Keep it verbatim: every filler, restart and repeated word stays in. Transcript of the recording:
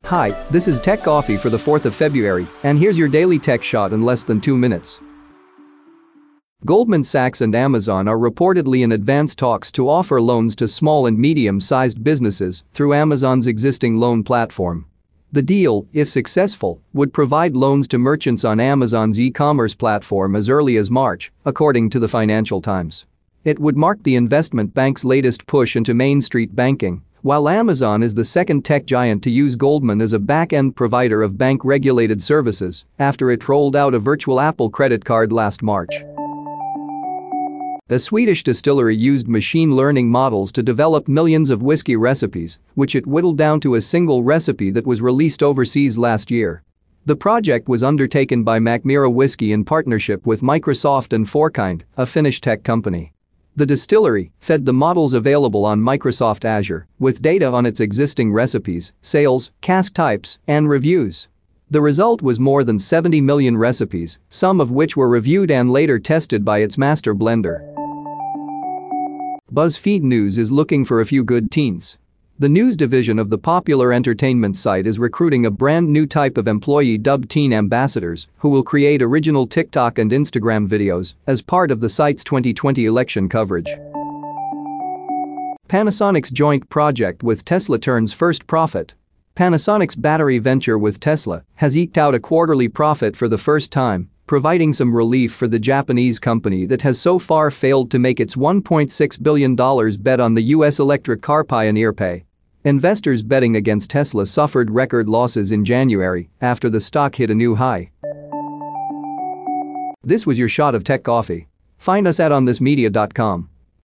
Hi, this is Tech Coffee for the fourth of February, and here's your daily tech shot in less than two minutes. Goldman Sachs and Amazon are reportedly in advanced talks to offer loans to small and medium-sized businesses through Amazon's existing loan platform. The deal, if successful, would provide loans to merchants on Amazon's e-commerce platform as early as March, according to the Financial Times. It would mark the investment bank's latest push into Main Street banking, while Amazon is the second tech giant to use Goldman as a back-end provider of bank-regulated services after it rolled out a virtual Apple credit card last March. A Swedish distillery used machine learning models to develop millions of whiskey recipes, which it whittled down to a single recipe that was released overseas last year. The project was undertaken by Mackmyra Whiskey in partnership with Microsoft and Fourkind, a Finnish tech company. The distillery fed the models available on Microsoft Azure with data on its existing recipes, sales, cask types, and reviews. The result was more than seventy million recipes, some of which were reviewed and later tested by its master blender. BuzzFeed News is looking for a few good teens. The news division of the popular entertainment site is recruiting a brand new type of employee dubbed teen ambassadors who will create original TikTok and Instagram videos as part of the site's twenty twenty election coverage. Panasonic's joint project with Tesla turns first profit. Panasonic's battery venture with Tesla has eked out a quarterly profit for the first time, providing some relief for the Japanese company that has so far failed to make its one point six billion dollars bet on the U S electric car pioneer Pay. Investors betting against Tesla suffered record losses in January after the stock hit a new high. This was your shot of Tech Coffee. Find us at on this media dot com.